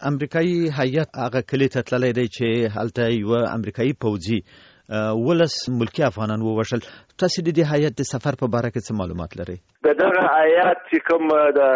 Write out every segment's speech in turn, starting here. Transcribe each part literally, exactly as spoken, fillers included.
امریکایي هیئت هغه کلی ته تللی دی چې هلته یو امریکایي پوځي ولس ملکی افغانان ووژل. تاسو د دې هیئت د سفر په باره کې څه معلومات لرئ؟ د دغه هیئت چې کوم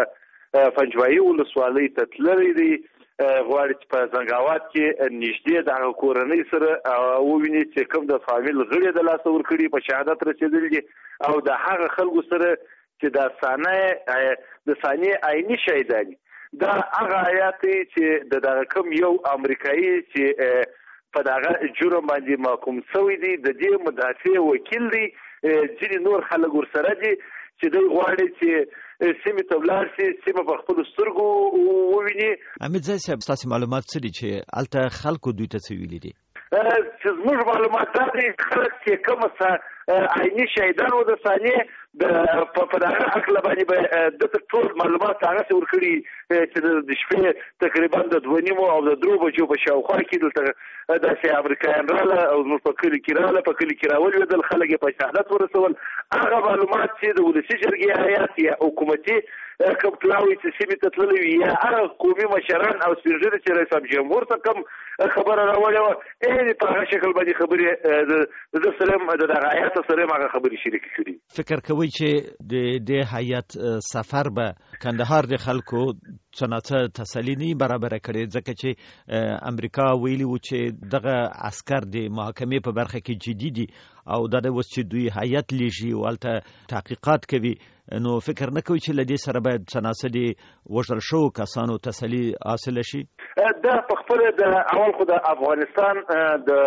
د پنجوایي ولسوالۍ ته تللی دی غواړي چې په زنګاوات کې نږدې د کورنۍ سره وویني چې کوم د فامیل غړي د لاسه ورکړي په شهادت رسېدلي دي او د هغه خلکو سره چې د ثانیه د ثانیه عیني شهیدان دا هغه هیئت چې د دغه کوم یو امریکایي چې په دغه جرم باندې محکوم شوی دی د دې مدافع وکیل دی ځینې نور خلک ورسره دي چې دوی غواړي چې سیمې ته ولاړ شي سیمه په خپلو سترګو وویني. حمیدزی صاحب ستاسې معلومات څه دي چې هلته خلکو دوی ته څه ویلي دي؟ چې زموږ معلومات دا دی خلک چې کومه عیني شهیدان و د ثانیې په دغه عقله باندې به دته ټول معلومات هغسې ورکړي چې د شپې تقریبا د دوه نیمو او د درو بجو په شاوخوا کې دلته داسې امریکایان راغله او زموږ په کلي کې راغله په کلي کې راولوېدل خلک یې په شهادت ورسول. هغه معلومات چې د ولسي جرګې هیات یا حکومتي کوم پلاوي چې سیمې ته تللی وي یا هغه قومي مشران او سپین ږیري چې رئیس جمهور ته کوم خبره راوړې وه یعنې په هغه شکل باندې خبرې د سره هم د دغه هیات سره هم هغه خبرې شریکې کړي. فکر کوئ چې د دې هیات سفر به کندهار د خلکو څه نه څه تسلي نه برابره کړې ځکه چې امریکا ویلي و چې دغه عسکر د محاکمې په برخه کې جدي دي او دا د اوس چې دوی هیات لیږي او هلته تحقیقات کوي نو فکر نه کوي چې له دې سره باید څه نه څه د وژل شوو کسانو تسلي حاصله شي؟ دا په خپله د اول خو د افغانستان د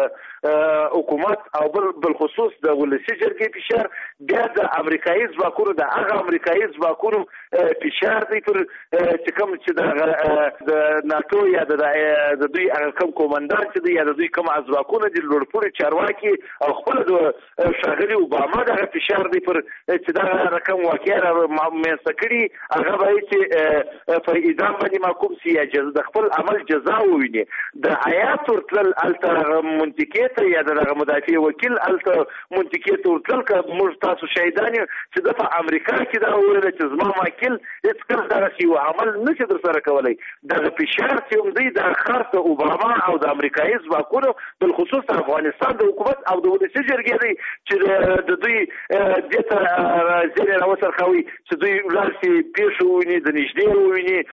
حکومت او بالخصوص د ولسي جرګې فشار بیا د امریکایي ځواکونو د هغه امریکایي ځواکونو فشار دی پر چې کوم چې د ناتو یا د دوی هغه کوم کومندان چې دی یا د دوی کوم ځواکونه دي لوړپوړي چارواکي او خپله د ښاغلي اوباما دغه فشار دی پر چې دغه رقم واقعا رامنځته کړي هغه به چې په اعدام باندې محکوم سي یا د خپل عمل جزا وویني. د هیات ورتلل هلته منطقې ته یا دغه مدافع وکیل هلته منطقې ته ورتلل که موږ تاسو شهیدان یو چې ده په امریکا کې دا وویله چې زما وکیل هېڅکله دغسې یو عمل نشي در سره کولی. دغه فشار چې هم دی د خاص د اوباما او د امریکایي ځواکونو بالخصوص د افغانستان د حکومت او د ولسي جرګې دی چې د دوی دې ته زیری راوڅرخوي چې دوی ولاړ شي پېښه وویني د نږدې وویني